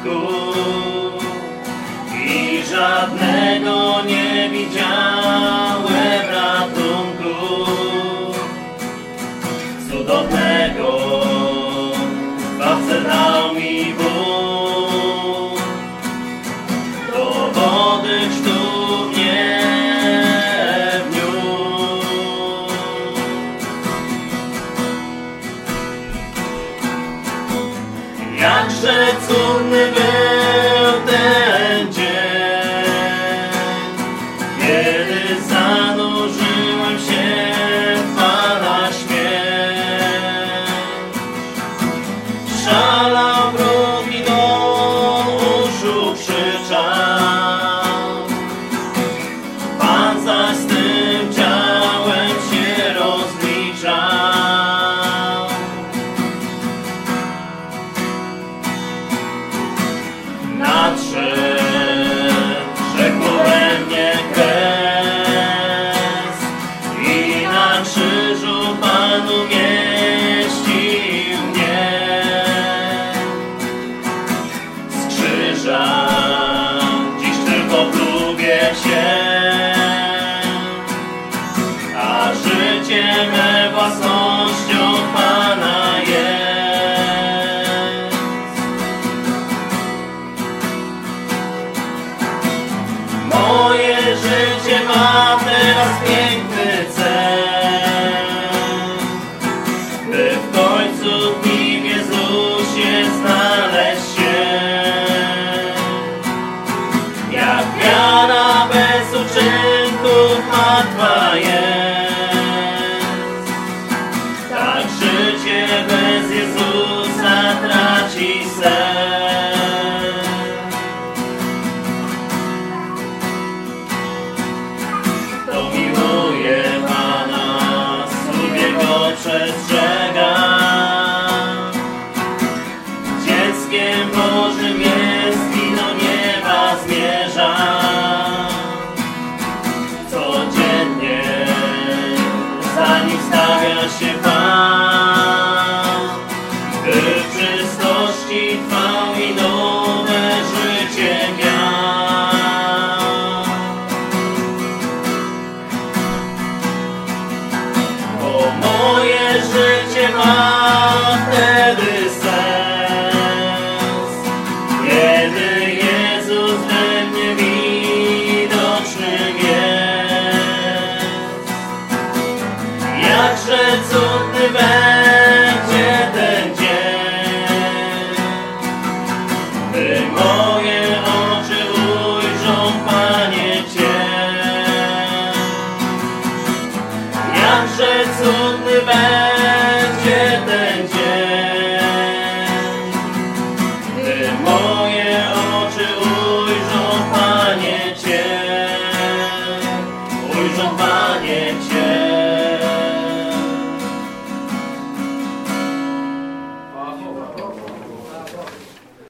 upadku i żadnego nie widziałem ratunku cudownego. Zbawcę dał mi Bóg, do wody chrztu mnie wniósł. Jakże cudny był ten dzień, kiedy zanurzyłem się w Pana śmierć. Szalał wróg i do uszu krzyczał, Pan zaś z tym ciałem się rozliczał. Nadszedł, rzekł we mnie kres i na krzyżu Pan umieścił mnie. Z krzyża dziś tylko pluwie się, a życie me własnością Pana jest. Moje życie ma teraz piękny cel, by w końcu dni w Jezusie znaleźć się. Jak wiara bez uczynków martwa jest, tak życie bez Jezusa traci sens. Kto miłuje Pana, sobie Go przestrzega, dzieckiem Bożym jest i do nieba zmierza. Codziennie za Nim stawia się Pan, by w czystości trwał i nowe życie miał. Bo moje życie ma wtedy sens, kiedy Jezus we mnie widoczny jest. Jakże cudny